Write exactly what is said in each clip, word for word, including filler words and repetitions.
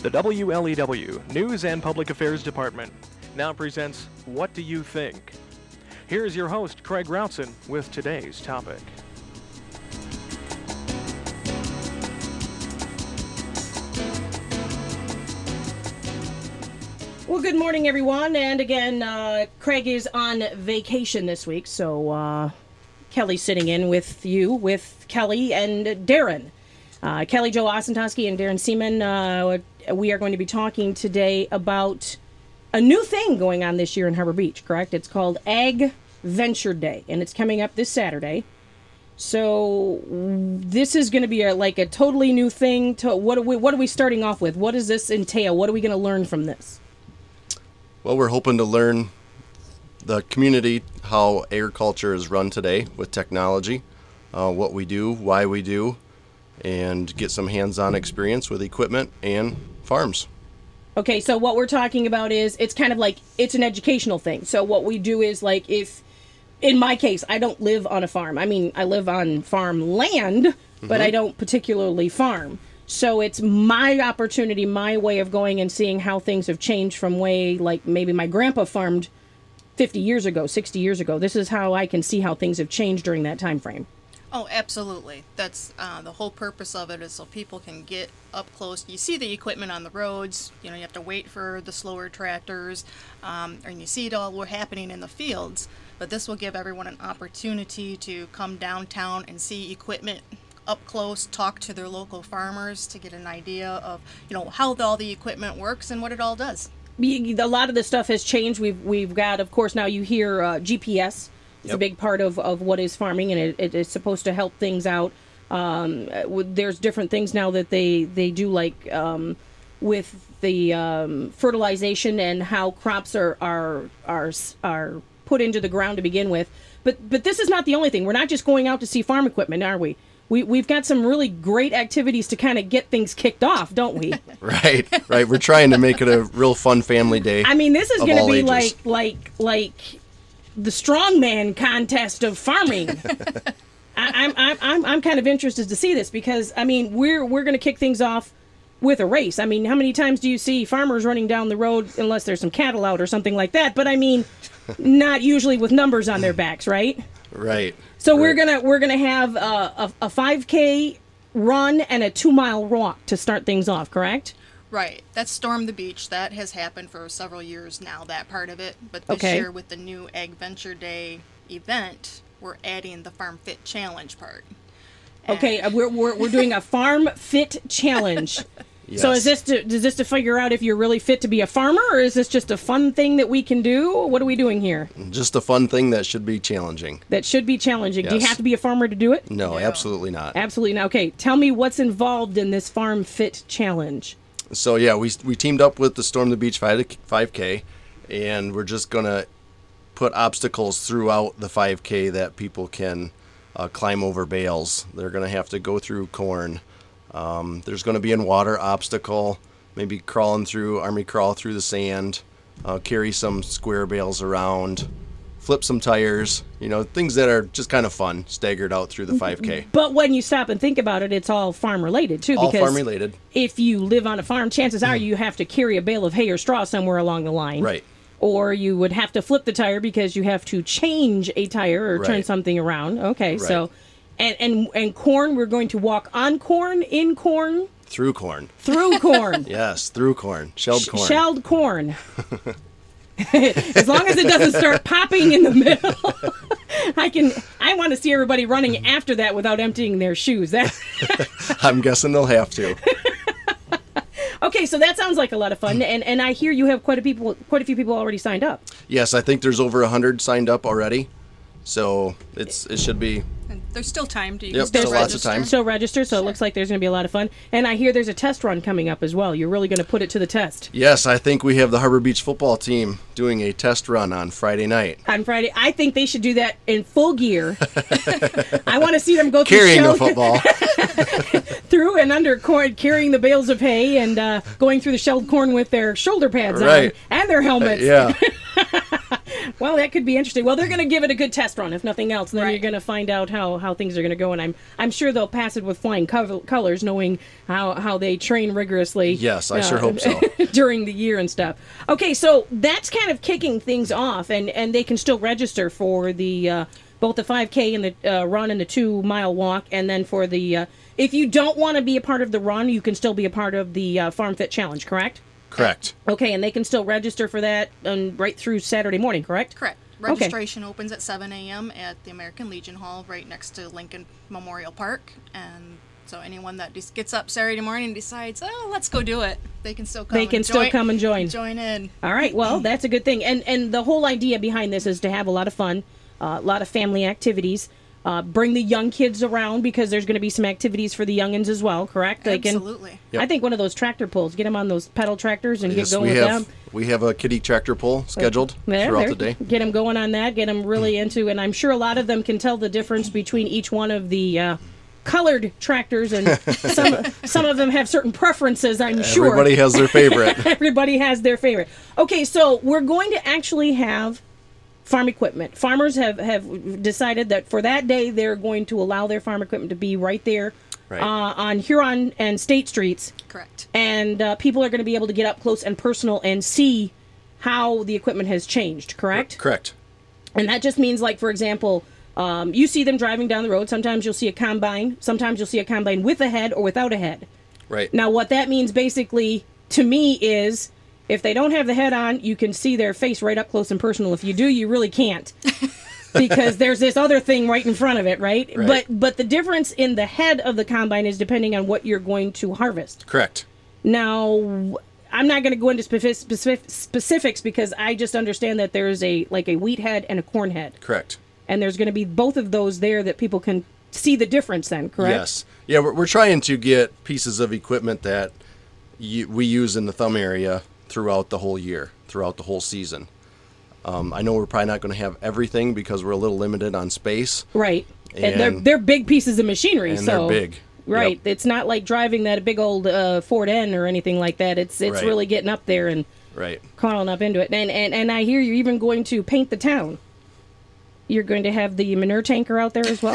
The W L E W News and Public Affairs Department now presents What Do You Think? Here's your host, Craig Routson, with today's topic. Well, good morning, everyone. And again, uh, Craig is on vacation this week, so uh, Kelly's sitting in with you, with Kelly and Darren. Uh, Kelly Jo Osentoski and Darren Seaman, uh, we are going to be talking today about a new thing going on this year in Harbor Beach, correct? It's called Ag Venture Day, and it's coming up this Saturday. So this is going to be a, like a totally new thing. To, what, are we, what are we starting off with? What does this entail? What are we going to learn from this? Well, we're hoping to learn the community, how agriculture is run today with technology, uh, what we do, why we do, and get some hands-on experience with equipment and farms. Okay, so what we're talking about is, it's kind of like, it's an educational thing. So what we do is, like, if, in my case, I don't live on a farm. I mean, I live on farm land, mm-hmm. but I don't particularly farm. So it's my opportunity, my way of going and seeing how things have changed from way, like, maybe my grandpa farmed fifty years ago, sixty years ago. This is how I can see how things have changed during that time frame. Oh, absolutely. That's uh, the whole purpose of it, is so people can get up close. You see the equipment on the roads. You know, you have to wait for the slower tractors, um, and you see it all happening in the fields. But this will give everyone an opportunity to come downtown and see equipment up close, talk to their local farmers to get an idea of, you know, how all the equipment works and what it all does. A lot of the stuff has changed. We've we've got, of course, now you hear uh, G P S. It's yep. a big part of, of what is farming, and it, it is supposed to help things out. Um, there's different things now that they, they do, like um, with the um, fertilization and how crops are, are are are put into the ground to begin with. But but this is not the only thing. We're not just going out to see farm equipment, are we? We we've got some really great activities to kind of get things kicked off, don't we? Right, right. We're trying to make it a real fun family day. I mean, this is going to be ages. like like like. the strongman contest of farming. I, I'm I'm I'm I'm kind of interested to see this because I mean we're we're going to kick things off with a race. I mean, how many times do you see farmers running down the road unless there's some cattle out or something like that? But I mean, not usually with numbers on their backs, right? Right. So right. we're gonna we're gonna have a, a, a five K run and a two mile walk to start things off, correct? Right. That's Storm the Beach. That has happened for several years now, that part of it. But this okay. year with the new Ag Venture Day event, we're adding the Farm Fit Challenge part. And okay, we're, we're we're doing a Farm Fit Challenge. Yes. So is this to, is this to figure out if you're really fit to be a farmer, or is this just a fun thing that we can do? What are we doing here? Just a fun thing that should be challenging. That should be challenging. Yes. Do you have to be a farmer to do it? No, no, absolutely not. Absolutely not. Okay, tell me what's involved in this Farm Fit Challenge. So yeah, we we teamed up with the Storm the Beach five K, and we're just gonna put obstacles throughout the five K that people can uh, climb over bales. They're gonna have to go through corn. Um, there's gonna be a water obstacle, maybe crawling through army crawl through the sand, uh, carry some square bales around, flip some tires, you know, things that are just kind of fun, staggered out through the five K. But when you stop and think about it, it's all farm related too. All because farm related. If you live on a farm, chances are you have to carry a bale of hay or straw somewhere along the line. Right. Or you would have to flip the tire because you have to change a tire or right. turn something around. Okay, right. so, and, and, and corn, we're going to walk on corn, in corn. Through corn. Through corn. Yes, through corn. Shelled corn. Shelled corn. As long as it doesn't start popping in the middle, I can. I want to see everybody running after that without emptying their shoes. That I'm guessing they'll have to. Okay, so that sounds like a lot of fun, and and I hear you have quite a people, quite a few people already signed up. Yes, I think there's over a hundred signed up already, so it's it should be. And there's still time to you Yep, can still still register. lots of time. Still register, so Sure. it looks like there's going to be a lot of fun. And I hear there's a test run coming up as well. You're really going to put it to the test. Yes, I think we have the Harbor Beach football team doing a test run on Friday night. On Friday, I think they should do that in full gear. I want to see them go through Carrying shell- a football. through and under corn, carrying the bales of hay and uh, going through the shelled corn with their shoulder pads Right. on and their helmets. Yeah. Well, that could be interesting. Well, they're going to give it a good test run, if nothing else, and then Right. you're going to find out how, how things are going to go. And I'm I'm sure they'll pass it with flying co- colors, knowing how, how they train rigorously. Yes, I sure hope so. during the year and stuff. Okay, so that's kind of kicking things off, and, and they can still register for the uh, both the five K and the uh, run and the two mile walk, and then for the uh, if you don't want to be a part of the run, you can still be a part of the uh, Farm Fit Challenge, correct? Correct. Okay, and they can still register for that um, right through Saturday morning, correct? Correct. Registration opens at seven a.m. at the American Legion Hall right next to Lincoln Memorial Park. And so anyone that just gets up Saturday morning and decides, oh, let's go do it, they can still come They can and still join, come and join. Join in. All right, well, that's a good thing. And and the whole idea behind this is to have a lot of fun, uh, a lot of family activities. Uh, bring the young kids around because there's going to be some activities for the youngins as well, correct? They can- Absolutely. Yep. I think one of those tractor pulls, get them on those pedal tractors and Yes, get going we with have them. we have a kiddie tractor pull scheduled There, throughout there. the day. Get them going on that, get them really into, and I'm sure a lot of them can tell the difference between each one of the uh, colored tractors, and some some of them have certain preferences, I'm sure. Everybody has their favorite. Everybody has their favorite. Okay, so we're going to actually have farm equipment. Farmers have, have decided that for that day, they're going to allow their farm equipment to be right there Right. uh, on Huron and State Streets. Correct. And uh, people are going to be able to get up close and personal and see how the equipment has changed, correct? Correct. And that just means, like, for example, um, you see them driving down the road. Sometimes you'll see a combine. Sometimes you'll see a combine with a head or without a head. Right. Now, what that means basically to me is if they don't have the head on, you can see their face right up close and personal. If you do, you really can't. Because there's this other thing right in front of it, right? Right. But but the difference in the head of the combine is depending on what you're going to harvest. Correct. Now, I'm not going to go into specific, specific, specifics because I just understand that there's a like a wheat head and a corn head. Correct. And there's going to be both of those there that people can see the difference then, correct? Yes. Yeah, we're, we're trying to get pieces of equipment that you, we use in the thumb area throughout the whole year, throughout the whole season. Um, I know we're probably not going to have everything because we're a little limited on space. Right. And, they're And- they're big pieces of machinery, And so they're big. Right. Yep. It's not like driving that big old uh, Ford N or anything like that. It's it's Right. really getting up there and Right. crawling up into it. And, and and I hear you're even going to paint the town. You're going to have the manure tanker out there as well.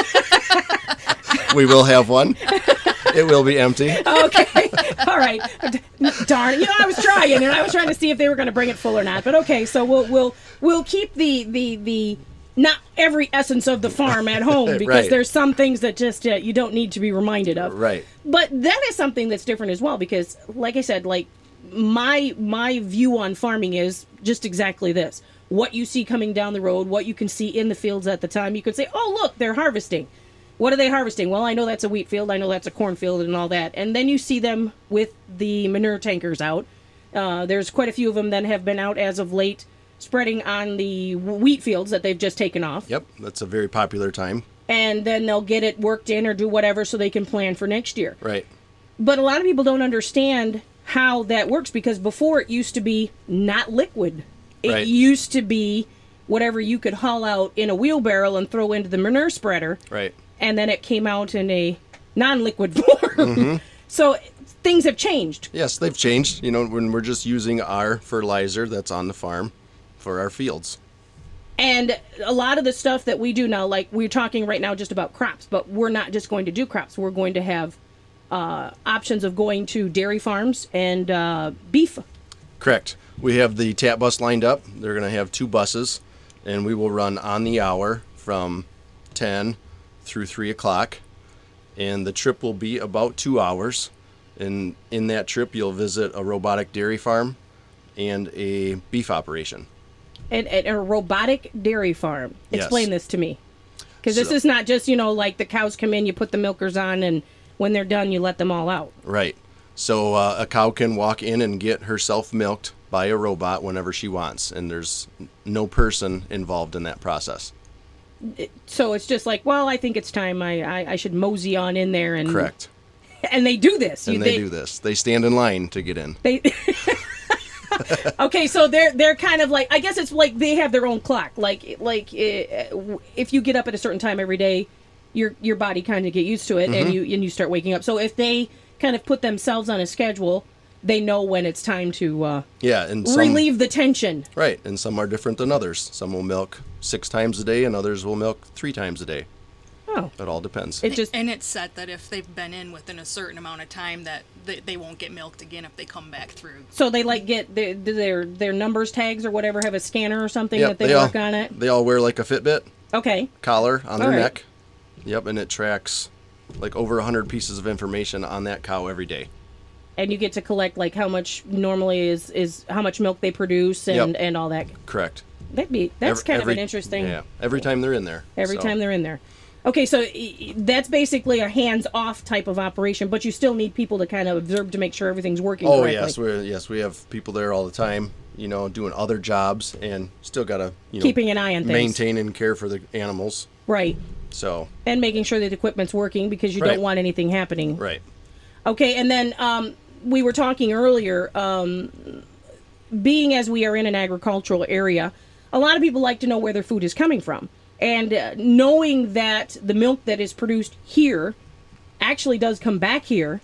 We will have one. It will be empty. Okay. All right. Darn. You know, I was trying, and I was trying to see if they were going to bring it full or not. But okay, so we'll we'll we'll keep the the the not every essence of the farm at home because Right. there's some things that just uh, you don't need to be reminded of. Right. But that is something that's different as well because, like I said, like my my view on farming is just exactly this: what you see coming down the road, what you can see in the fields at the time. You could say, "Oh, look, they're harvesting." What are they harvesting? Well, I know that's a wheat field. I know that's a cornfield and all that. And then you see them with the manure tankers out. Uh, there's quite a few of them that have been out as of late, spreading on the wheat fields that they've just taken off. Yep. That's a very popular time. And then they'll get it worked in or do whatever so they can plan for next year. Right. But a lot of people don't understand how that works because before it used to be not liquid. It Right. used to be whatever you could haul out in a wheelbarrow and throw into the manure spreader. Right. And then it came out in a non-liquid form. Mm-hmm. So things have changed. Yes, they've changed. You know, when we're just using our fertilizer that's on the farm for our fields. And a lot of the stuff that we do now, like we're talking right now just about crops, but we're not just going to do crops. We're going to have uh, options of going to dairy farms and uh, beef. Correct. We have the tap bus lined up. They're going to have two buses, and we will run on the hour from ten through three o'clock. And the trip will be about two hours. And in that trip, you'll visit a robotic dairy farm and a beef operation. And, and a robotic dairy farm. Yes. Explain this to me. Because this So- is not just, you know, like the cows come in, you put the milkers on, and when they're done, you let them all out. Right. So uh, a cow can walk in and get herself milked by a robot whenever she wants. And there's no person involved in that process. So it's just like, well, I think it's time I, I, I should mosey on in there. And Correct. And they do this. And You- they do this. They stand in line to get in. They okay, so they're they're kind of like I guess it's like they have their own clock. Like like uh, if you get up at a certain time every day, your your body kind of get used to it, Mm-hmm. and you and you start waking up. So if they kind of put themselves on a schedule, they know when it's time to uh, Yeah, and some, relieve the tension. right, and some are different than others. Some will milk six times a day, and others will milk three times a day. Oh, It all depends. it just And it's set that if they've been in within a certain amount of time, that they, they won't get milked again if they come back through. so they like get their their their numbers tags or whatever, have a scanner or something Yep, that they, work all, on it. They all wear like a Fitbit Okay, collar on their All right. neck. Yep, and it tracks like over one hundred pieces of information on that cow every day. and you get to collect like how much normally is is how much milk they produce and Yep. and all that. Correct. That'd be that's Every- kind every- of an interesting. Yeah, every time they're in there. Every So, time they're in there. Okay, so y- y- that's basically a hands-off type of operation, but you still need people to kind of observe to make sure everything's working Oh correctly. yes, we yes we have people there all the time. You know, doing other jobs, and still gotta you know Keeping an eye on things. maintain and care for the animals. Right. So And making sure that the equipment's working because you Right. don't want anything happening. right. Okay, and then um, we were talking earlier, um, being as we are in an agricultural area, a lot of people like to know where their food is coming from. And uh, knowing that the milk that is produced here actually does come back here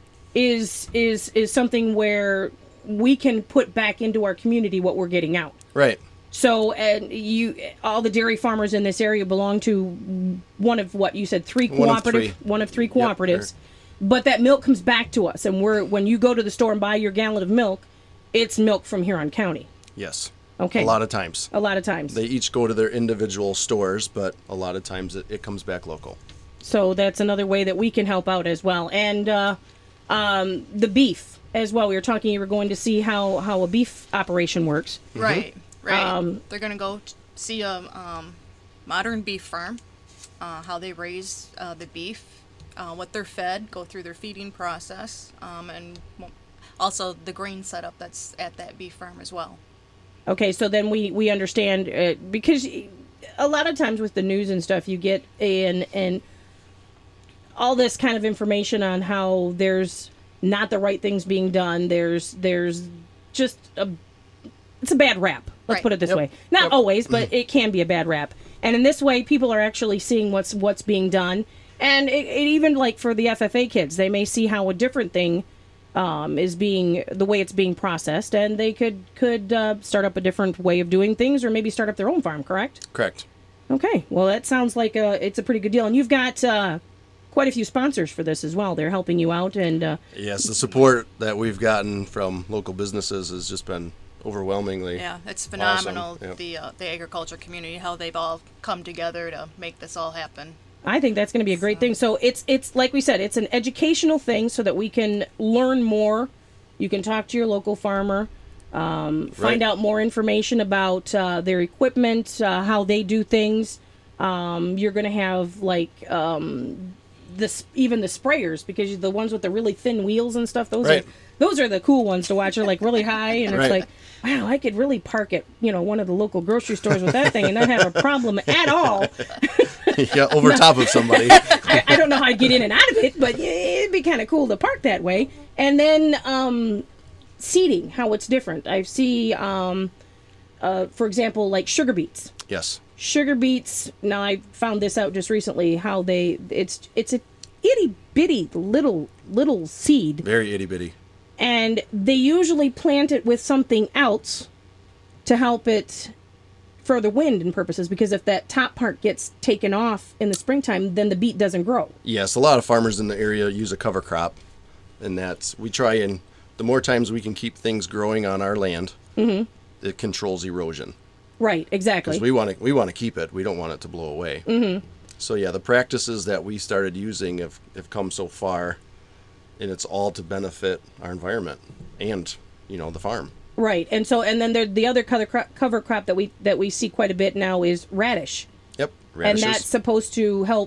is is is something where we can put back into our community what we're getting out. Right. So, and you, all the dairy farmers in this area belong to one of what you said, three One of cooperative, three. one of three Yep, cooperatives. But that milk comes back to us, and we're when you go to the store and buy your gallon of milk, it's milk from Huron County. Yes. Okay. A lot of times. A lot of times. They each go to their individual stores, but a lot of times it, it comes back local. So that's another way that we can help out as well. And uh, um, the beef as well. We were talking. You were going to see how how a beef operation works. Right, right. Um, They're going to go t- see a um, modern beef farm, uh, how they raise uh, the beef, uh, what they're fed, go through their feeding process, um, and mo- also the grain setup that's at that beef farm as well. Okay, so then we we understand uh, because a lot of times with the news and stuff, you get in and all this kind of information on how there's not the right things being done. There's there's just a it's a bad rap. Let's Right. put it this Yep. way. Not Yep. always, but it can be a bad rap. And in this way, people are actually seeing what's what's being done. And it, it even like for the F F A kids, they may see how a different thing um, is being the way it's being processed, and they could could uh, start up a different way of doing things, or maybe start up their own farm. Correct? Correct. Okay. Well, that sounds like a, it's a pretty good deal, and you've got uh, quite a few sponsors for this as well. They're helping you out, and uh, Yes, the support that we've gotten from local businesses has just been overwhelmingly. Yeah, it's phenomenal. Awesome. Yep. The uh, the agriculture community, how they've all come together to make this all happen. I think that's going to be a great thing. So it's it's like we said, it's an educational thing so that we can learn more. You can talk to your local farmer, um, find Right. out more information about uh, their equipment, uh, how they do things. Um, you're going to have like um, this even the sprayers, because the ones with the really thin wheels and stuff. Those Right. are those are the cool ones to watch. They're like really high, and it's Right. like, wow, I could really park at you know one of the local grocery stores with that thing and not have a problem at all. Yeah, over top of somebody. I, I don't know how I'd get in and out of it, but yeah, it'd be kind of cool to park that way. And then um, seeding, how it's different. I see, um, uh, for example, like sugar beets. Yes. Sugar beets. Now I found this out just recently. How they it's it's a itty bitty little little seed, Very itty bitty. and they usually plant it with something else to help it for the wind and purposes, because if that top part gets taken off in the springtime, then the beet doesn't grow. Yes, a lot of farmers in the area use a cover crop, and that's we try and the more times we can keep things growing on our land, mm-hmm. it controls erosion. Right, exactly. Because we want to we want to keep it. We don't want it to blow away. Mm-hmm. So yeah, the practices that we started using have, have come so far, and it's all to benefit our environment and you know the farm. Right, and so and then there, the other cover crop, cover crop that we that we see quite a bit now is radish, Yep, and radishes. that's supposed to help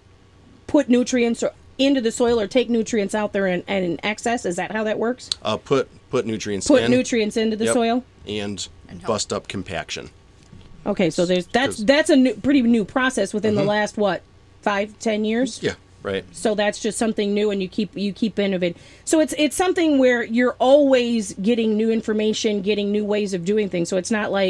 put nutrients or into the soil or take nutrients out there and, and in excess. Is that how that works? uh, put put nutrients Put in. nutrients into the Yep, soil. and, And help. bust up compaction. Okay, so there's that's 'Cause- that's a new, pretty new process within the last what five ten years. Yeah, right. So that's just something new, and you keep you keep innovating. So it's it's something where you're always getting new information, getting new ways of doing things. So it's not like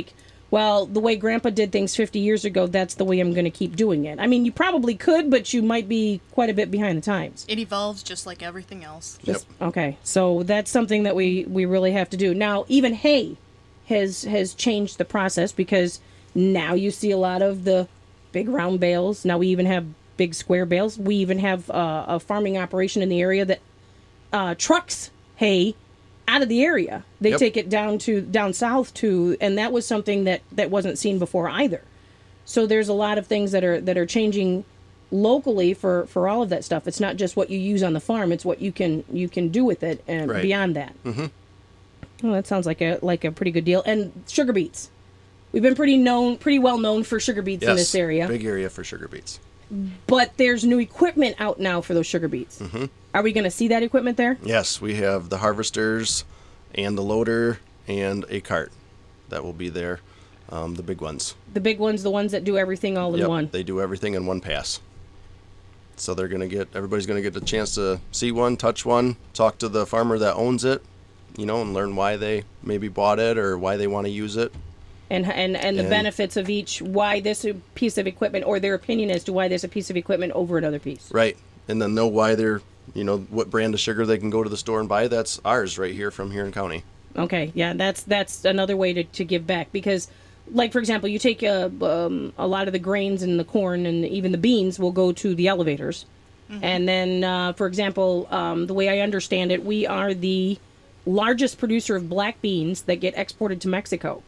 well, the way Grandpa did things fifty years ago, that's the way I'm going to keep doing it. I mean, you probably could, but you might be quite a bit behind the times. It evolves just like everything else. Yep. Okay, so that's something that we, we really have to do. Now, even hay has has changed the process because now you see a lot of the big round bales. Now we even have big square bales. We even have uh, a farming operation in the area that uh, trucks hay out of the area. They Yep. take it down to down south to, and that was something that, that wasn't seen before either. So there's a lot of things that are that are changing locally for, for all of that stuff. It's not just what you use on the farm; it's what you can you can do with it and Right. beyond that. Mm-hmm. Well, that sounds like a like a pretty good deal. And sugar beets, we've been pretty known, pretty well known for sugar beets Yes, in this area. big area for sugar beets. But there's new equipment out now for those sugar beets. Mm-hmm. Are we going to see that equipment there? Yes, we have the harvesters and the loader and a cart that will be there, um, the big ones. The big ones, the ones that do everything all in Yep, one. they do everything in one pass. So they're going to get, everybody's going to get the chance to see one, touch one, talk to the farmer that owns it, you know, and learn why they maybe bought it or why they want to use it. And, and and the And- benefits of each, why this piece of equipment, or their opinion as to why there's a piece of equipment over another piece. Right. And then know why they're, you know, what brand of sugar they can go to the store and buy. That's ours right here from Huron County. Okay, yeah, that's that's another way to, to give back because, like for example, you take a, um, a lot of the grains and the corn and even the beans will go to the elevators, and then uh, for example, um, the way I understand it, we are the largest producer of black beans that get exported to Mexico.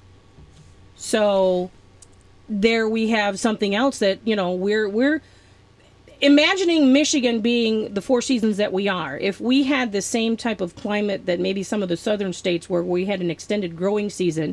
So there we have something else that you know we're we're imagining Michigan being the four seasons that we are. If we had the same type of climate that maybe some of the southern states where we had an extended growing season,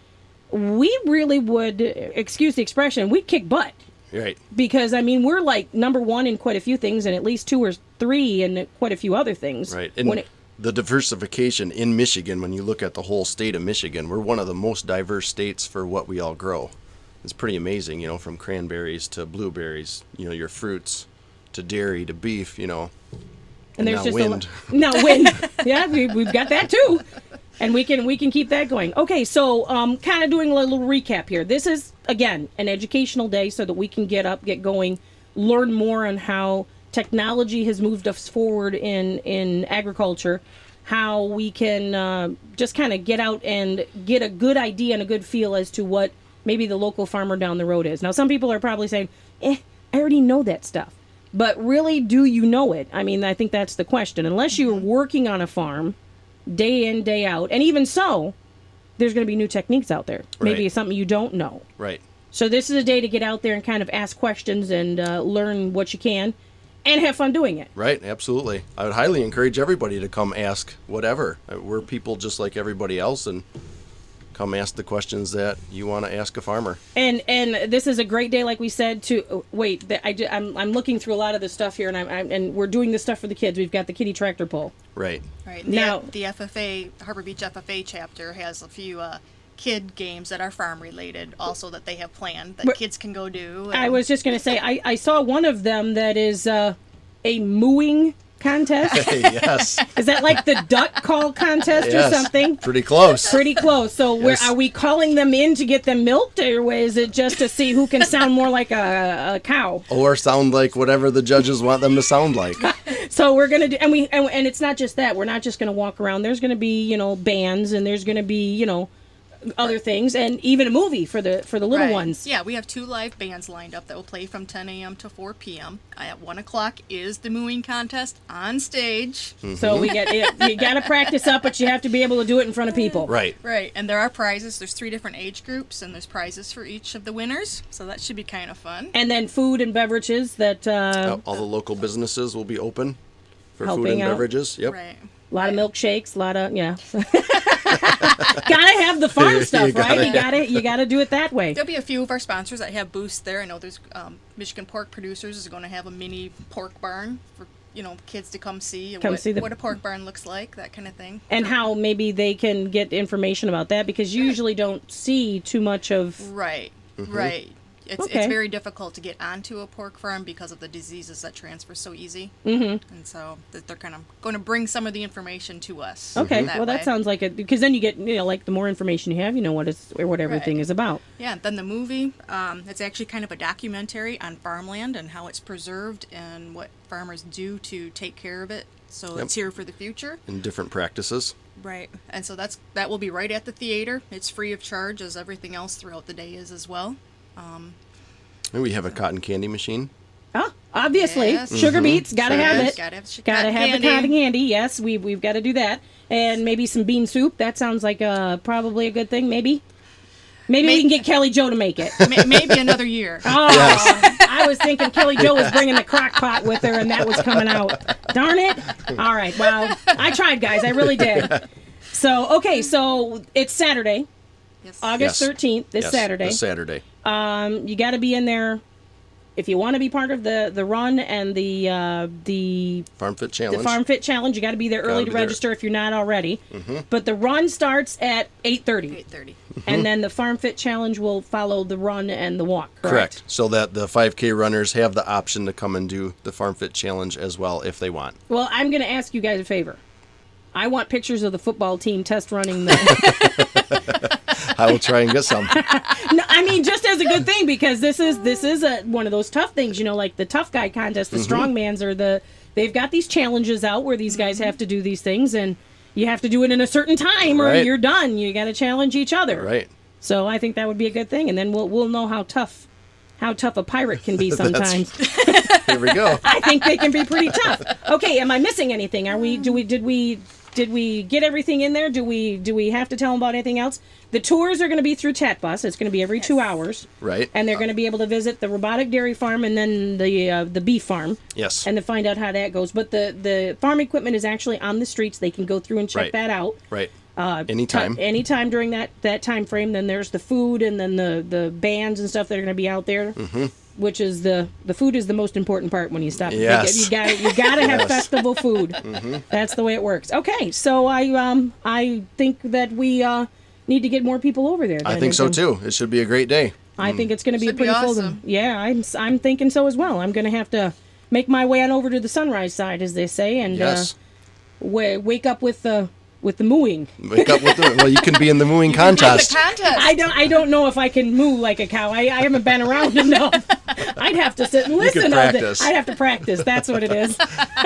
we really would, excuse the expression, we'd kick butt. Right. Because, I mean, we're like number one in quite a few things and at least two or three in quite a few other things. Right. And When it, the diversification in Michigan, when you look at the whole state of Michigan, we're one of the most diverse states for what we all grow. It's pretty amazing, you know, from cranberries to blueberries, you know, your fruits to dairy to beef, you know. and there's now just wind. a lot. No, wind. Yeah, we, we've got that too. And we can we can keep that going. Okay, so um, kind of doing a little recap here. This is, again, an educational day so that we can get up, get going, learn more on how technology has moved us forward in, in agriculture, how we can uh, just kind of get out and get a good idea and a good feel as to what maybe the local farmer down the road is. Now, some people are probably saying, eh, I already know that stuff. But really, do you know it? I mean, I think that's the question. Unless you're working on a farm day in, day out, and even so, there's going to be new techniques out there. Maybe Right. it's something you don't know. Right. So this is a day to get out there and kind of ask questions and uh, learn what you can and have fun doing it. Right, absolutely. I would highly encourage everybody to come ask whatever. Uh, We're people just like everybody else, and come ask the questions that you want to ask a farmer. And and this is a great day, like we said. To oh, wait, the, I, ju- I'm I'm looking through a lot of the stuff here, and I'm, I'm and we're doing this stuff for the kids. We've got the kitty tractor pull. Right. Right. And Now- the, the F F A, Harbor Beach F F A chapter has a few uh, kid games that are farm related also that they have planned that But- kids can go do. I and- was just going to say, I, I saw one of them that is uh, a mooing contest. Yes. Is that like the duck call contest Yes. or something? Pretty close. Pretty close. So, where Yes. are we calling them in to get them milked, or is it just to see who can sound more like a, a cow? Or sound like whatever the judges want them to sound like. So we're gonna do, and we, and, and it's not just that. We're not just gonna walk around. There's gonna be, you know, bands, and there's gonna be, you know, other things, and even a movie for the for the little Right. ones. Yeah, we have two live bands lined up that will play from ten a.m. to four p.m. At one o'clock is the mooing contest on stage. So we get it, you got to practice up, but you have to be able to do it in front of people. Right. Right, and there are prizes. There's three different age groups, and there's prizes for each of the winners. So that should be kind of fun. And then food and beverages that uh, Uh, all the local businesses will be open for Helping food and out. beverages. Yep. Right. a lot of milkshakes, a lot of yeah. Gotta have the farm stuff, You right? gotta- You gotta you gotta do it that way. There'll be a few of our sponsors that have booths there. I know there's um, Michigan Pork Producers is going to have a mini pork barn for you know kids to come see, Come what, see the- what a pork barn looks like, that kind of thing. And how maybe they can get information about that because you usually don't see too much of. Right, Mm-hmm. right. It's, Okay. it's very difficult to get onto a pork farm because of the diseases that transfer so easy. Mm-hmm. And so that they're kind of going to bring some of the information to us. Okay, that well, that way. sounds like it, because then you get, you know, like the more information you have, you know what it's, or what everything Right. is about. Yeah, then the movie, um, it's actually kind of a documentary on farmland and how it's preserved and what farmers do to take care of it. So Yep. it's here for the future. And different practices. Right. And so that's that will be right at the theater. It's free of charge, as everything else throughout the day is as well. And we have a cotton candy machine. Oh, obviously, Yes. sugar beets, gotta Sugar have beets. it. Gotta have sh- Gotta cotton have candy. the cotton candy. Yes, we we've got to do that, and maybe some bean soup. That sounds like uh probably a good thing. Maybe, maybe we May- can get Kelly Jo to make it. May- Maybe another year. Oh, I was thinking Kelly Jo was bringing the crock pot with her, and that was coming out. Darn it! All right, well, I tried, guys. I really did. So okay, so it's Saturday, Yes. August Yes. thirteenth. This Yes, Saturday. This Saturday. Um, you got to be in there if you want to be part of the the run and the uh, the Farm Fit the Challenge. Farm Fit Challenge. You got to be there early be to there. register if you're not already. Mm-hmm. But the run starts at eight thirty, eight thirty. and then the Farm Fit Challenge will follow the run and the walk. Correct. Correct. So that the five K runners have the option to come and do the Farm Fit Challenge as well if they want. Well, I'm going to ask you guys a favor. I want pictures of the football team test running the. I will try and get some. No, I mean, just as a good thing, because this is this is a, one of those tough things, you know, like the tough guy contest, the Mm-hmm. strongmans are the. They've got these challenges out where these guys have to do these things, and you have to do it in a certain time, or Right. you're done. You got to challenge each other. Right. So I think that would be a good thing, and then we'll we'll know how tough how tough a pirate can be sometimes. Here we go. I think they can be pretty tough. Okay, am I missing anything? Are we? Do we? Did we? Did we get everything in there? Do we? Do we have to tell them about anything else? The tours are going to be through Tatbus. It's going to be every two hours, Right. and they're going to be able to visit the robotic dairy farm and then the uh, the beef farm, Yes. and to find out how that goes. But the the farm equipment is actually on the streets. They can go through and check Right. that out. Right. Uh, Anytime. ti- anytime during that that time frame. Then there's the food, and then the the bands and stuff that are going to be out there. Mm-hmm. Which is the the food is the most important part when you stop. Yes. You got you got to have Yes. festival food. That's the way it works. Okay, so I um I think that we uh need to get more people over there. I then. think so And too. It should be a great day. I think it's going to be Should be pretty full. awesome. Yeah, I'm I'm thinking so as well. I'm going to have to make my way on over to the sunrise side, as they say, and Yes. uh, wa- wake up with the with the mooing. Wake up with the. Well, you can be in the mooing The contest. contest. I don't I don't know if I can moo like a cow. I, I haven't been around enough. I'd have to sit and listen all day. practice. I'd have to practice. That's what it is.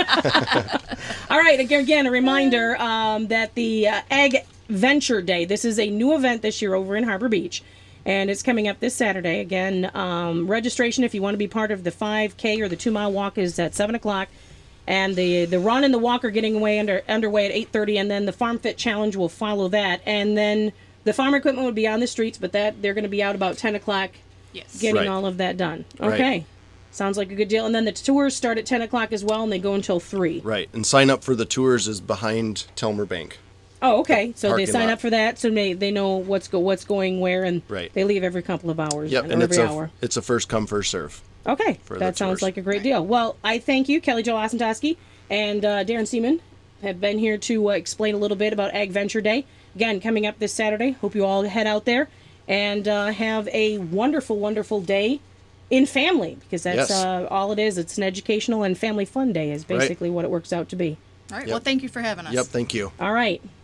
All right. Again, again a reminder um, that the uh, Ag Venture Day. This is a new event this year over in Harbor Beach, and it's coming up this Saturday. Again, um, registration if you want to be part of the five K or the two mile walk is at seven o'clock. And the the run and the walk are getting away under underway at eight thirty, and then the Farm Fit Challenge will follow that. And then the farm equipment would be on the streets, but that they're going to be out about ten o'clock, Yes. getting Right. all of that done. Right. Okay, sounds like a good deal. And then the tours start at ten o'clock as well, and they go until three. Right. And sign up for the tours is behind Telmer Bank. Oh, okay. So Parking they sign lot. up for that, so they they know what's go what's going where, and Right. they leave every couple of hours. Yep. and And it's every a hour. it's a first come first serve. Okay, for the that sounds tours. like a great deal. Well, I thank you, Kelly Jo Osentoski and uh, Darren Seaman have been here to uh, explain a little bit about Ag Venture Day. Again, coming up this Saturday. Hope you all head out there and uh, have a wonderful, wonderful day in family, because that's Yes. uh, all it is. It's an educational and family fun day is basically what it works out to be. All right. Yep. Well, thank you for having us. Yep. Thank you. All right.